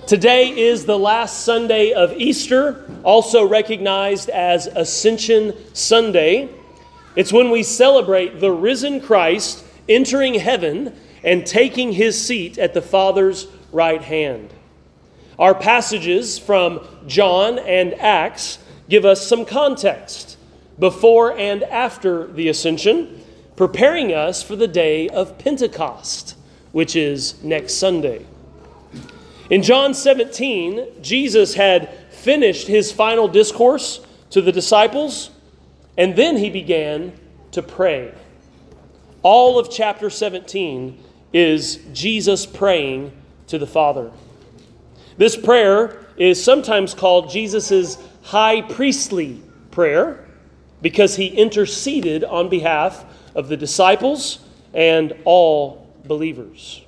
Today is the last Sunday of Easter, also recognized as Ascension Sunday. It's when we celebrate the risen Christ entering heaven and taking his seat at the Father's right hand. Our passages from John and Acts give us some context before and after the Ascension, preparing us for the day of Pentecost, which is next Sunday. In John 17, Jesus had finished his final discourse to the disciples, and then he began to pray. All of chapter 17 is Jesus praying to the Father. This prayer is sometimes called Jesus' high priestly prayer because he interceded on behalf of the disciples and all believers.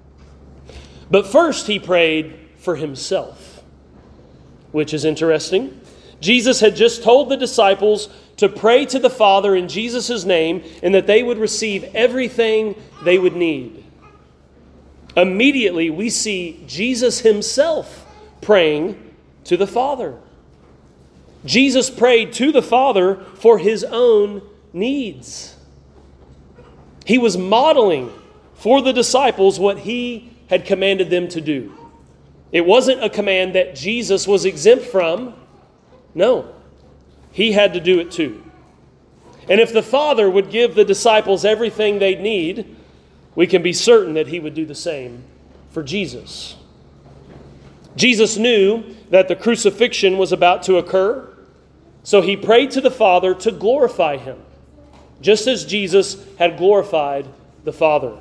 But first he prayed for himself, which is interesting. Jesus had just told the disciples to pray to the Father in Jesus' name and that they would receive everything they would need. Immediately we see Jesus himself praying to the Father. Jesus prayed to the Father for his own needs. He was modeling for the disciples what he had commanded them to do. It wasn't a command that Jesus was exempt from. No, he had to do it too. And if the Father would give the disciples everything they'd need, we can be certain that he would do the same for Jesus. Jesus knew that the crucifixion was about to occur, so he prayed to the Father to glorify him, just as Jesus had glorified the Father.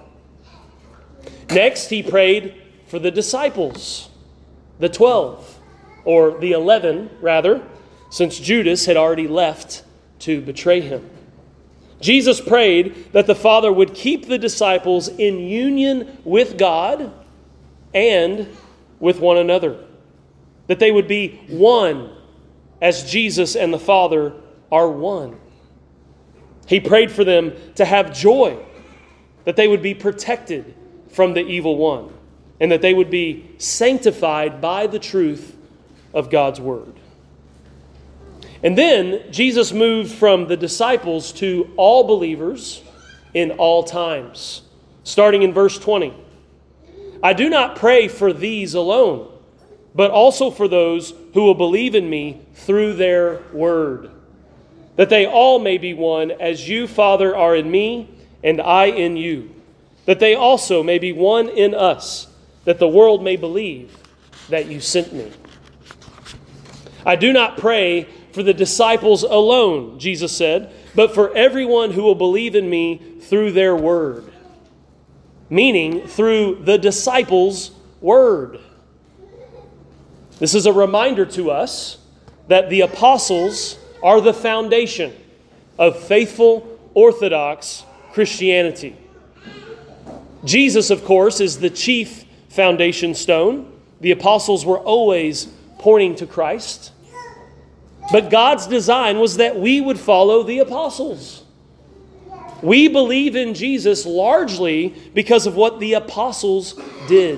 Next, he prayed for the disciples, the 12, or the 11, rather, since Judas had already left to betray him. Jesus prayed that the Father would keep the disciples in union with God and with one another, that they would be one as Jesus and the Father are one. He prayed for them to have joy, that they would be protected from the evil one, and that they would be sanctified by the truth of God's word. And then Jesus moved from the disciples to all believers in all times. Starting in verse 20. I do not pray for these alone, but also for those who will believe in me through their word, that they all may be one, as you, Father, are in me, and I in you, that they also may be one in us, that the world may believe that you sent me. I do not pray for the disciples alone, Jesus said, but for everyone who will believe in me through their word. Meaning, through the disciples' word. This is a reminder to us that the apostles are the foundation of faithful, orthodox Christianity. Jesus, of course, is the chief foundation stone. The apostles were always pointing to Christ. But God's design was that we would follow the apostles. We believe in Jesus largely because of what the apostles did.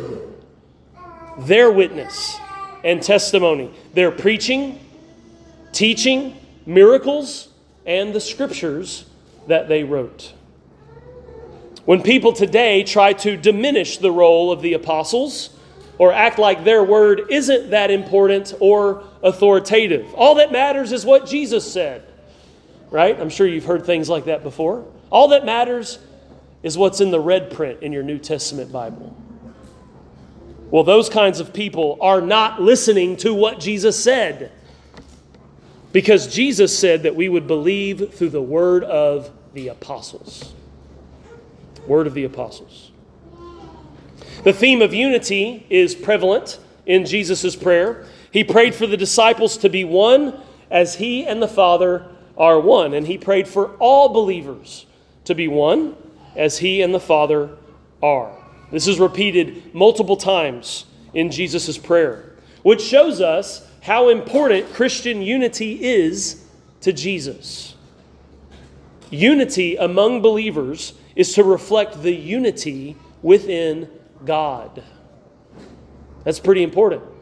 Their witness and testimony. Their preaching, teaching, miracles, and the scriptures that they wrote. When people today try to diminish the role of the apostles or act like their word isn't that important or authoritative, all that matters is what Jesus said, right? I'm sure you've heard things like that before. All that matters is what's in the red print in your New Testament Bible. Well, those kinds of people are not listening to what Jesus said, because Jesus said that we would believe through the word of the apostles. Word of the apostles. The theme of unity is prevalent in Jesus' prayer. He prayed for the disciples to be one as he and the Father are one. And he prayed for all believers to be one as he and the Father are. This is repeated multiple times in Jesus' prayer, which shows us how important Christian unity is to Jesus. Unity among believers is to reflect the unity within God. That's pretty important.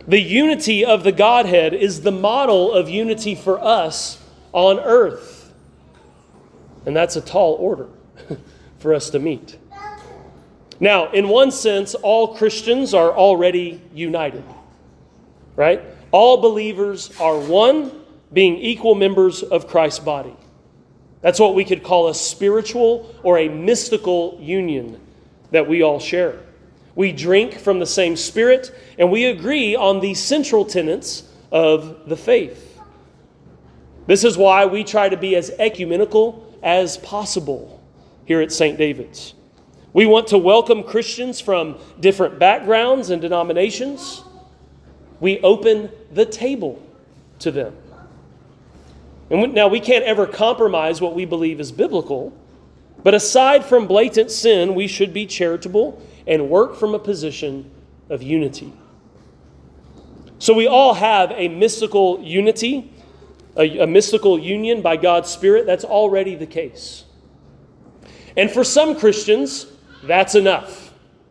The unity of the Godhead is the model of unity for us on earth. And that's a tall order for us to meet. Now, in one sense, all Christians are already united, right? All believers are one, being equal members of Christ's body. That's what we could call a spiritual or a mystical union that we all share. We drink from the same Spirit, and we agree on the central tenets of the faith. This is why we try to be as ecumenical as possible here at St. David's. We want to welcome Christians from different backgrounds and denominations. We open the table to them. And now, we can't ever compromise what we believe is biblical, but aside from blatant sin, we should be charitable and work from a position of unity. So we all have a mystical unity, a mystical union by God's Spirit. That's already the case. And for some Christians, that's enough.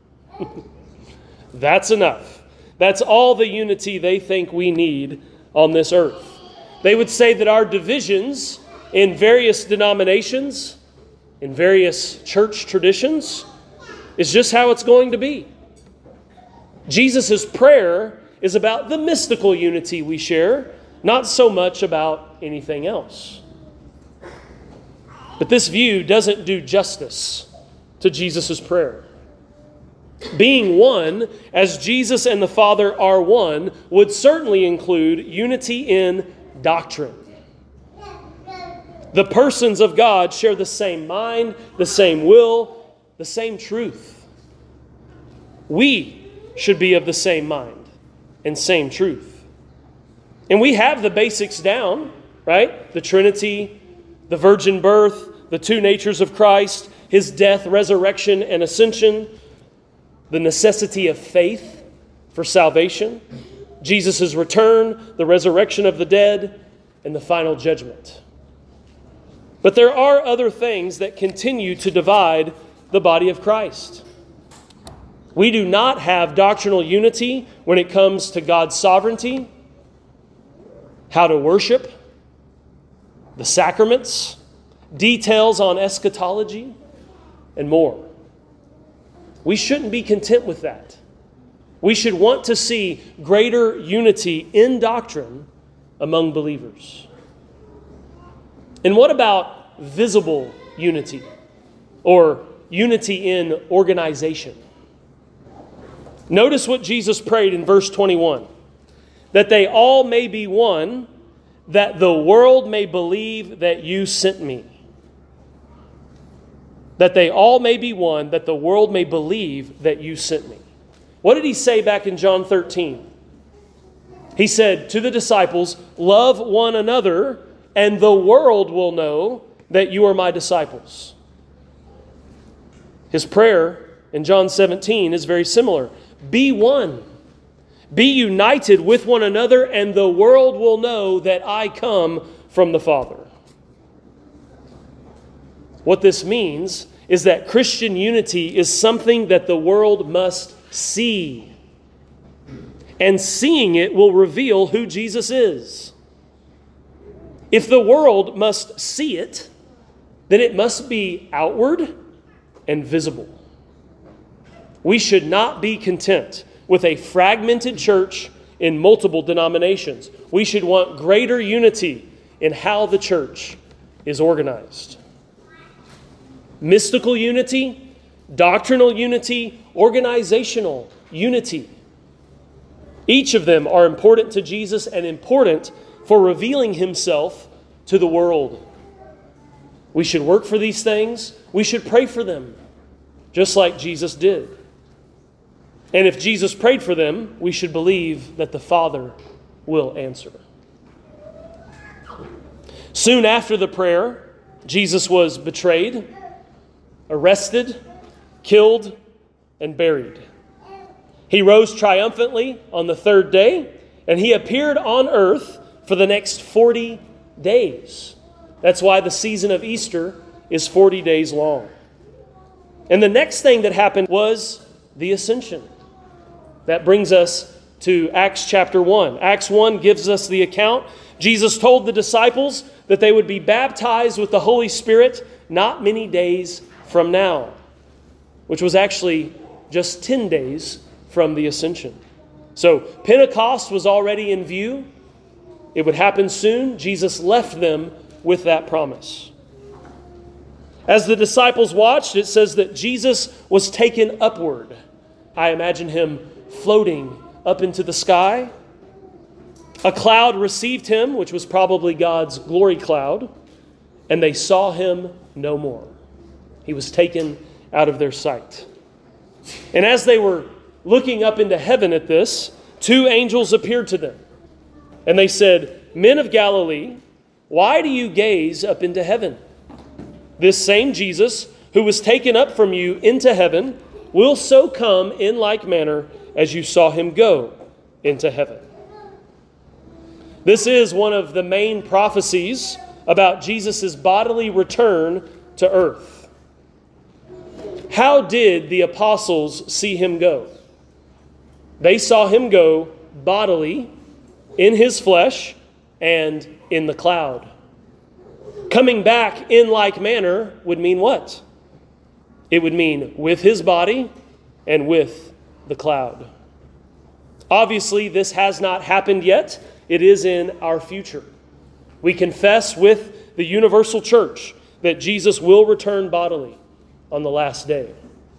That's enough. That's all the unity they think we need on this earth. They would say that our divisions in various denominations, in various church traditions, is just how it's going to be. Jesus' prayer is about the mystical unity we share, not so much about anything else. But this view doesn't do justice to Jesus' prayer. Being one, as Jesus and the Father are one, would certainly include unity in doctrine. The persons of God share the same mind, the same will, the same truth. We should be of the same mind and same truth. And we have the basics down, right? The Trinity, the virgin birth, the two natures of Christ, His death, resurrection, and ascension, the necessity of faith for salvation, Jesus' return, the resurrection of the dead, and the final judgment. But there are other things that continue to divide the body of Christ. We do not have doctrinal unity when it comes to God's sovereignty, how to worship, the sacraments, details on eschatology, and more. We shouldn't be content with that. We should want to see greater unity in doctrine among believers. And what about visible unity or unity in organization? Notice what Jesus prayed in verse 21. That they all may be one, that the world may believe that you sent me. That they all may be one, that the world may believe that you sent me. What did he say back in John 13? He said to the disciples, love one another, and the world will know that you are my disciples. His prayer in John 17 is very similar. Be one. Be united with one another, and the world will know that I come from the Father. What this means is that Christian unity is something that the world must see. And seeing it will reveal who Jesus is. If the world must see it, then it must be outward and visible. We should not be content with a fragmented church in multiple denominations. We should want greater unity in how the church is organized. Mystical unity, doctrinal unity, organizational unity. Each of them are important to Jesus and important for revealing Himself to the world. We should work for these things. We should pray for them, just like Jesus did. And if Jesus prayed for them, we should believe that the Father will answer. Soon after the prayer, Jesus was betrayed, arrested, killed, and buried. He rose triumphantly on the third day, and He appeared on earth for the next 40 days. That's why the season of Easter is 40 days long. And the next thing that happened was the ascension. That brings us to Acts chapter 1. Acts 1 gives us the account. Jesus told the disciples that they would be baptized with the Holy Spirit not many days from now, which was actually just 10 days from the ascension. So Pentecost was already in view. It would happen soon. Jesus left them with that promise. As the disciples watched, it says that Jesus was taken upward. I imagine him floating up into the sky. A cloud received him, which was probably God's glory cloud, and they saw him no more. He was taken out of their sight. And as they were looking up into heaven at this, two angels appeared to them. And they said, "Men of Galilee, why do you gaze up into heaven? This same Jesus, who was taken up from you into heaven, will so come in like manner as you saw him go into heaven." This is one of the main prophecies about Jesus' bodily return to earth. How did the apostles see him go? They saw him go bodily, in his flesh, and in the cloud. Coming back in like manner would mean what? It would mean with his body and with the cloud. Obviously, this has not happened yet. It is in our future. We confess with the universal church that Jesus will return bodily on the last day.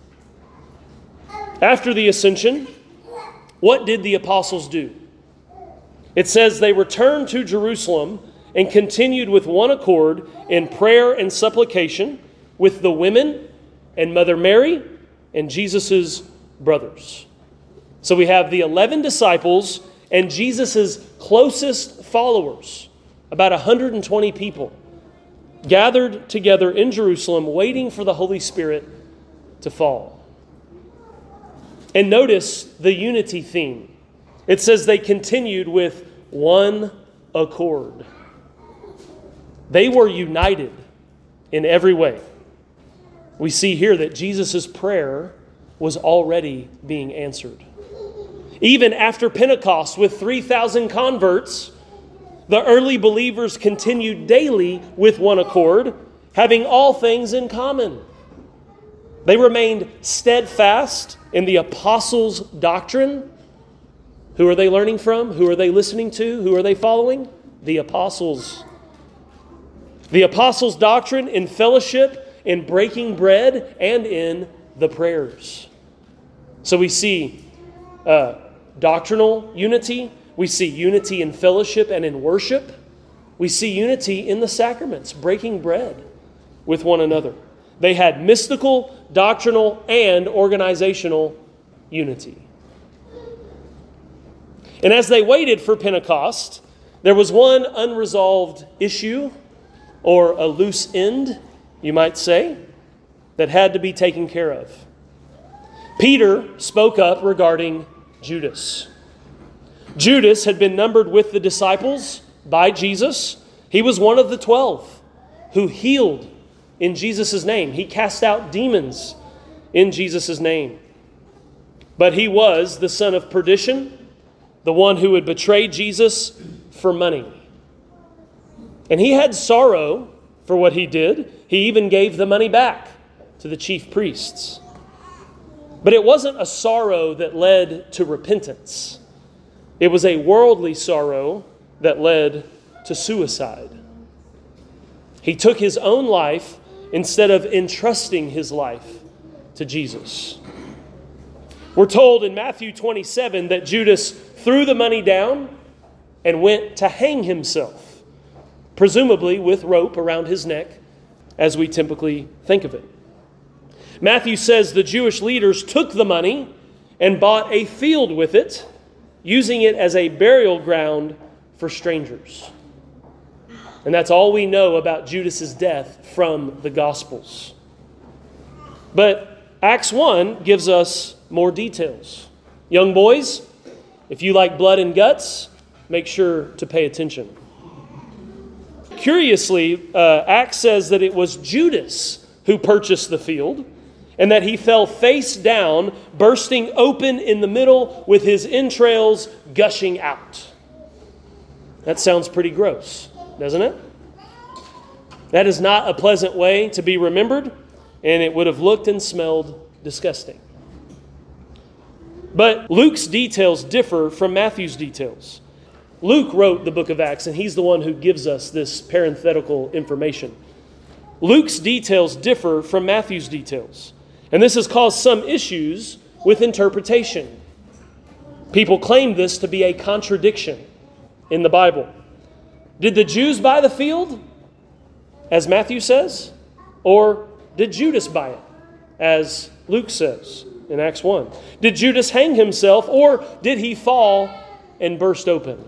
After the ascension, what did the apostles do? It says they returned to Jerusalem and continued with one accord in prayer and supplication with the women and Mother Mary and Jesus' brothers. So we have the 11 disciples and Jesus' closest followers, about 120 people, gathered together in Jerusalem waiting for the Holy Spirit to fall. And notice the unity theme. It says they continued with one accord. They were united in every way. We see here that Jesus' prayer was already being answered. Even after Pentecost, with 3,000 converts, the early believers continued daily with one accord, having all things in common. They remained steadfast in the apostles' doctrine. Who are they learning from? Who are they listening to? Who are they following? The apostles. The apostles' doctrine in fellowship, in breaking bread, and in the prayers. So we see doctrinal unity. We see unity in fellowship and in worship. We see unity in the sacraments, breaking bread with one another. They had mystical, doctrinal, and organizational unity. And as they waited for Pentecost, there was one unresolved issue, or a loose end, you might say, that had to be taken care of. Peter spoke up regarding Judas. Judas had been numbered with the disciples by Jesus. He was one of the 12 who healed in Jesus' name. He cast out demons in Jesus' name. But he was the son of perdition, the one who would betray Jesus for money. And he had sorrow for what he did. He even gave the money back to the chief priests. But it wasn't a sorrow that led to repentance. It was a worldly sorrow that led to suicide. He took his own life instead of entrusting his life to Jesus. We're told in Matthew 27 that Judas threw the money down and went to hang himself, presumably with rope around his neck, as we typically think of it. Matthew says the Jewish leaders took the money and bought a field with it, using it as a burial ground for strangers. And that's all we know about Judas's death from the Gospels. But Acts 1 gives us more details. Young boys, if you like blood and guts, make sure to pay attention. Curiously, Acts says that it was Judas who purchased the field, and that he fell face down, bursting open in the middle with his entrails gushing out. That sounds pretty gross, doesn't it? That is not a pleasant way to be remembered, and it would have looked and smelled disgusting. But Luke's details differ from Matthew's details. Luke wrote the book of Acts, and he's the one who gives us this parenthetical information. Luke's details differ from Matthew's details, and this has caused some issues with interpretation. People claim this to be a contradiction in the Bible. Did the Jews buy the field, as Matthew says, or did Judas buy it, as Luke says in Acts 1? Did Judas hang himself, or did he fall and burst open?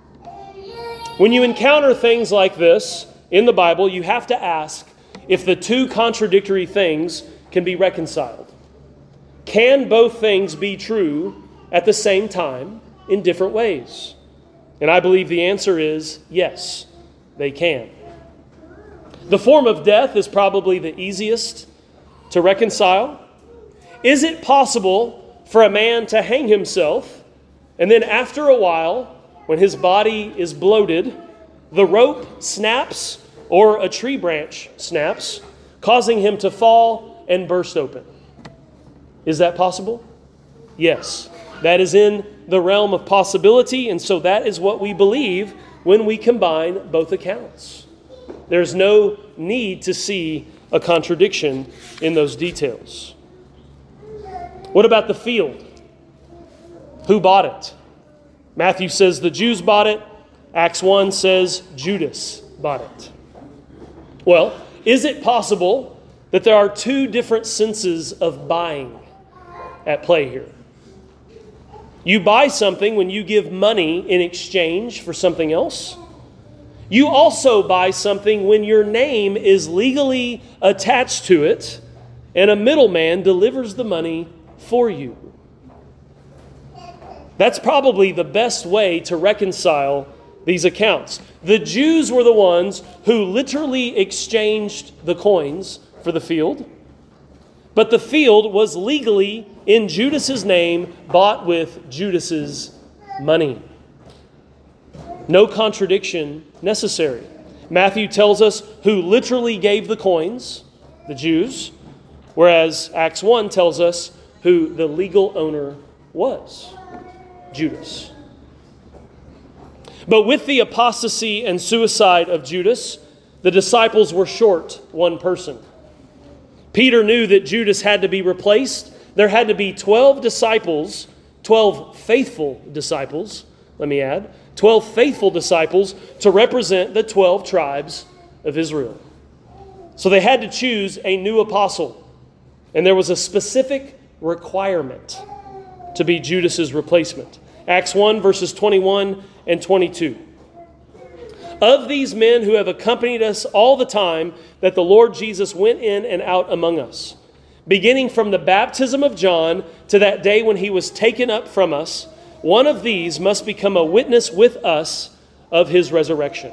When you encounter things like this in the Bible, you have to ask if the two contradictory things can be reconciled. Can both things be true at the same time in different ways? And I believe the answer is yes, they can. The form of death is probably the easiest to reconcile. Is it possible for a man to hang himself, and then after a while, when his body is bloated, the rope snaps or a tree branch snaps, causing him to fall and burst open? Is that possible? Yes. That is in the realm of possibility, and so that is what we believe when we combine both accounts. There's no need to see a contradiction in those details. What about the field? Who bought it? Matthew says the Jews bought it. Acts 1 says Judas bought it. Well, is it possible that there are two different senses of buying at play here? You buy something when you give money in exchange for something else. You also buy something when your name is legally attached to it and a middleman delivers the money for you. That's probably the best way to reconcile these accounts. The Jews were the ones who literally exchanged the coins for the field, but the field was legally in Judas's name, bought with Judas's money. No contradiction necessary. Matthew tells us who literally gave the coins, the Jews, whereas Acts 1 tells us who the legal owner was, Judas. But with the apostasy and suicide of Judas, the disciples were short one person. Peter knew that Judas had to be replaced. There had to be 12 disciples, 12 faithful disciples, let me add, 12 faithful disciples to represent the 12 tribes of Israel. So they had to choose a new apostle, and there was a specific requirement to be Judas's replacement. Acts 1, verses 21 and 22. Of these men who have accompanied us all the time that the Lord Jesus went in and out among us, beginning from the baptism of John to that day when he was taken up from us, one of these must become a witness with us of his resurrection.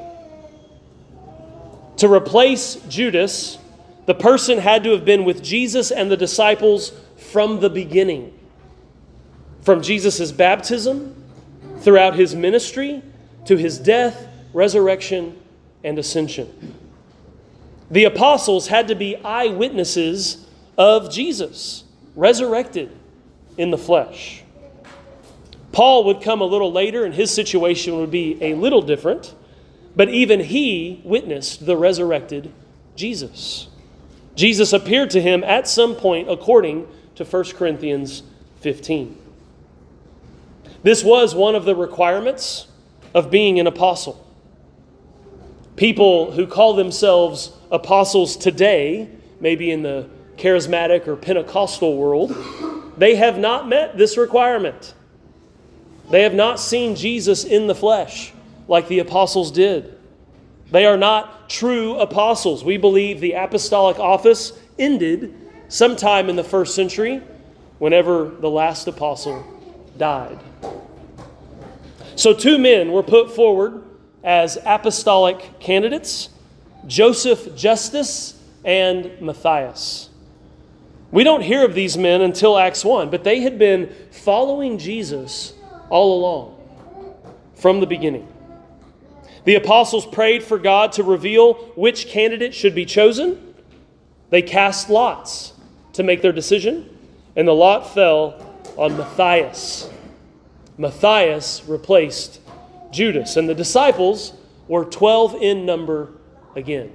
To replace Judas, the person had to have been with Jesus and the disciples from the beginning. From Jesus' baptism, throughout his ministry, to his death, resurrection, and ascension. The apostles had to be eyewitnesses of Jesus, resurrected in the flesh. Paul would come a little later, and his situation would be a little different, but even he witnessed the resurrected Jesus. Jesus appeared to him at some point according to 1 Corinthians 15. This was one of the requirements of being an apostle. People who call themselves apostles today, maybe in the charismatic or Pentecostal world, they have not met this requirement. They have not seen Jesus in the flesh like the apostles did. They are not true apostles. We believe the apostolic office ended sometime in the first century, whenever the last apostle died. So two men were put forward as apostolic candidates, Joseph Justus and Matthias. We don't hear of these men until Acts 1, but they had been following Jesus all along, from the beginning. The apostles prayed for God to reveal which candidate should be chosen. They cast lots to make their decision, and the lot fell on Matthias. Matthias replaced Judas, and the disciples were 12 in number again.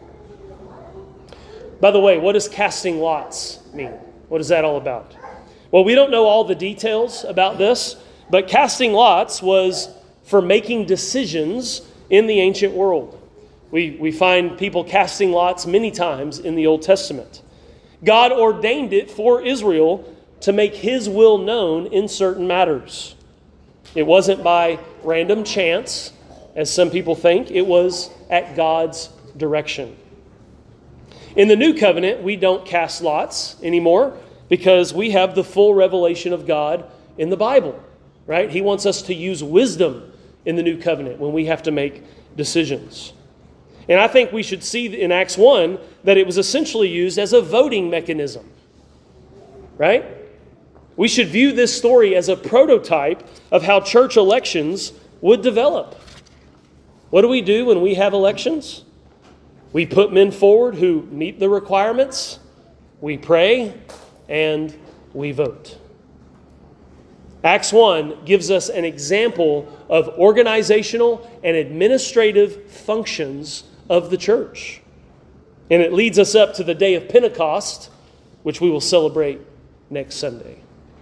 By the way, what does casting lots mean? What is that all about? Well, we don't know all the details about this, but casting lots was for making decisions in the ancient world. We find people casting lots many times in the Old Testament. God ordained it for Israel to make His will known in certain matters. It wasn't by random chance, as some people think. It was at God's direction. In the New Covenant, we don't cast lots anymore because we have the full revelation of God in the Bible, right? He wants us to use wisdom in the New Covenant when we have to make decisions. And I think we should see in Acts 1 that it was essentially used as a voting mechanism, right? We should view this story as a prototype of how church elections would develop. What do we do when we have elections? We put men forward who meet the requirements, we pray, and we vote. Acts 1 gives us an example of organizational and administrative functions of the church. And it leads us up to the day of Pentecost, which we will celebrate next Sunday.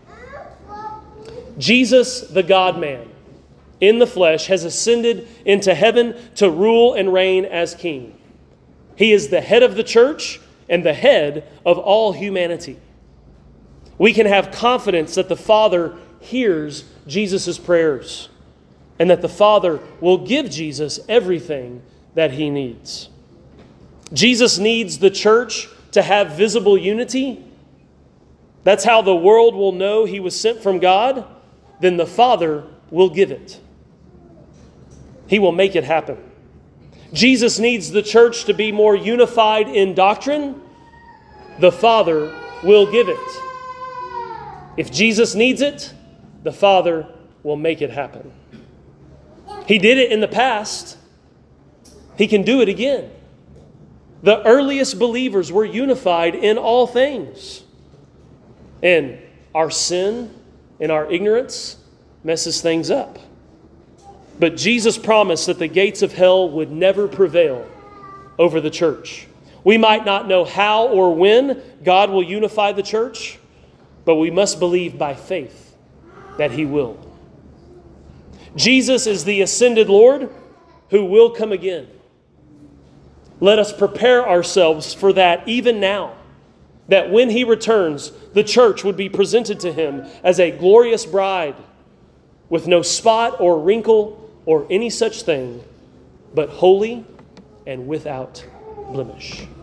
Jesus, the God-man, in the flesh, has ascended into heaven to rule and reign as king. He is the head of the church and the head of all humanity. We can have confidence that the Father hears Jesus' prayers and that the Father will give Jesus everything that He needs. Jesus needs the church to have visible unity. That's how the world will know He was sent from God. Then the Father will give it. He will make it happen. Jesus needs the church to be more unified in doctrine. The Father will give it. If Jesus needs it, the Father will make it happen. He did it in the past. He can do it again. The earliest believers were unified in all things. And our sin and our ignorance messes things up. But Jesus promised that the gates of hell would never prevail over the church. We might not know how or when God will unify the church, but we must believe by faith that He will. Jesus is the ascended Lord who will come again. Let us prepare ourselves for that even now, that when He returns, the church would be presented to Him as a glorious bride with no spot or wrinkle or any such thing, but holy and without blemish.